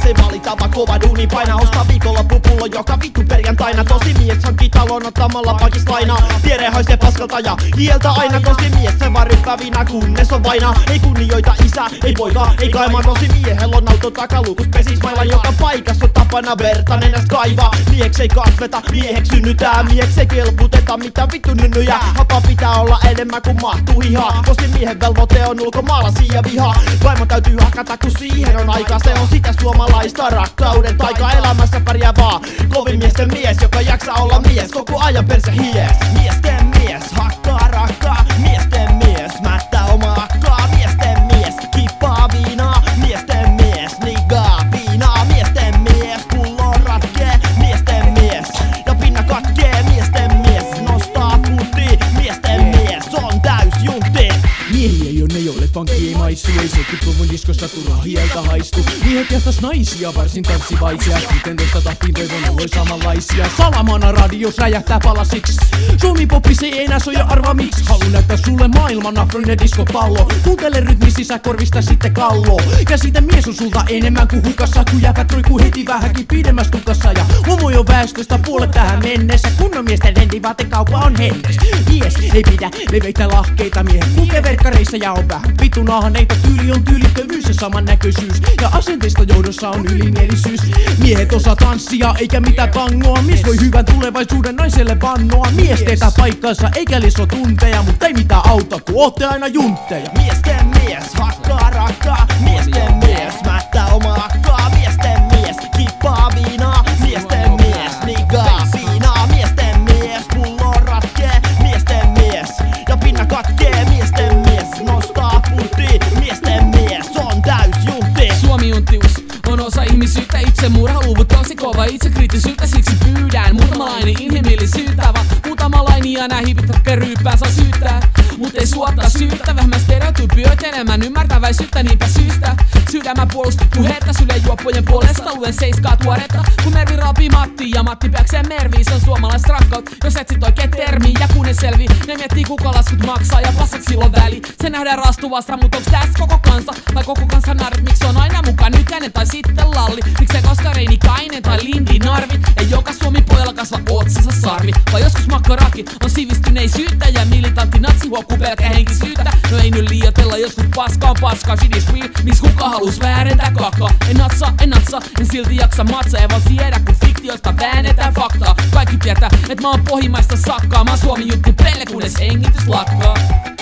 ei valita, vaan kova duuni painaa. Ostaa viikonloppupullo joka vittu perjantaina. Tosi mies hankkii talon ottamalla pankista lainaa. Tiede haisee paskalta ja hieltä aina. Tosi mies se vaan ryppää viinaa kunnes on vainaa. Ei kunnioita isä, ei poika, ei kaima. Tosi miehellä on auto takaluukus pesis mailla. Joka paikassa on tapana verta nenästä kaivaa. Mieheks ei kasveta, mieheks synnytään. Mieheks ei kelputeta, mitä vittu nynnyjä. Hapa pitää olla enemmän kuin mahtuu hihaa. Tosi miehen velvoite on ulkomaalaisia ja vihaa. Vaimo täytyy hakata kun siihen on aika. Se on sitä suomalaista rakkauden taika. Elämässä pärjää vaan kovin miesten mies, joka jaksaa olla mies koko ajan perse hies. Miesten mies, hakkaa rakkaa. Miesten mies, mättää omaa akkaa. Miesten mies, kippaa viinaa. Miesten mies, nigaa piinaa. Miesten mies, pullo ratkee. Miesten mies, ja pinna katkee. Miesten mies, nostaa puti. Miesten mies, on täys juntti. Miehiä ei oo ne, joille funky ei maistu. Ei 70-luvun diskossa turha hieltä haistu. Miehet jahtas naisia, varsin tanssivaisia. 15 tahtiin toivon olois samanlaisia. Salamana radios räjähtää palasiksi. Suomi-poppi se ei enää soja, arva miksi. Haluun näyttää sulle maailman afroinen diskopallo. Kuuntele rytmi sisäkorvista sitten kallo. Käsitä mies on sulta enemmän kuin hukassa. Kun jääpät roikkuu heti vähänkin pidemmäs tukassa. Ja homojen väestöstä puolet tähän mennessä. Kunnon miesten rendivaatekauppa on hennes. Mies ei pidä leveitä lahkeita. Miehet kulkee verkkareissa ja on vähän vitun ahneita. Tyyli on tyylittömyys ja samannäköisyys. Ja asenteista johdossa on ylimielisyys. Miehet osaa tanssia eikä mitään tangoa. Mies voi hyvän tulevaisuuden naiselle vannoa. Mies tietää paikkansa eikä liso tunteja. Mutta ei mitään auta kun ootte aina juntteja. Miesten mies, hakkaa rakkaa. Miesten mies, mättää omaa akkaa. Miesten mies, kippaa viinaa. Miesten mies, nigaa piinaa. Miesten mies, pullo ratkee. Miesten mies, ja pinna katkee. Miesten mies, nostaa puti. Miesten mies, on täys juntti. Suomi-junttius on osa ihmisyyttä. Itsemurhaluvut tosi kova itsekriittisyyttä. Siksi pyydään muutamalainen inhimillisyyttä. Vaan muutamalainen ja nää hipit ryyppään saa syyttää. Mut ei suottaa syyttä. Vähemmän stereotypioita, enemmän ymmärtäväisyyttä. Niinpä syystä sydämä puolustus puhetta. Sylen juoppojen puolesta luen seiskaa tuoretta. Kun Mervi raapii Matti ja Matti peäkseen Mervi. Se on suomalaista rakkaut, jos etsit oikein termiä. Ja kun ne selvii, ne miettii kuka laskut maksaa. Ja passak silloin väli, se nähdään rastuvasta. Mut onks täs koko kansa vai koko kansa narrit? Miks on aina mukaan Nykänen tai sitten Lalli? Miksei koska Reinikainen tai Lindi Narvi? Ei joka Suomi pojalla kasva otsassa sarvi. Vai joskus makkaraki on sivistyneisyyttä. Ja militantti natsi huokkuu pelkä henkisyyttä. No ei nyt liioitella, joskus paska on paskaa. Shit is real, miks kuka halus väärentää kakaa? En natsa, en silti jaksa matsaa. En vaan siedä kun fiktioista väännetään faktaa. Kaikki tietää, et mä oon pohjimmaista sakkaa. Mä oon Suomi-jutti pelle kunnes hengitys lakkaa.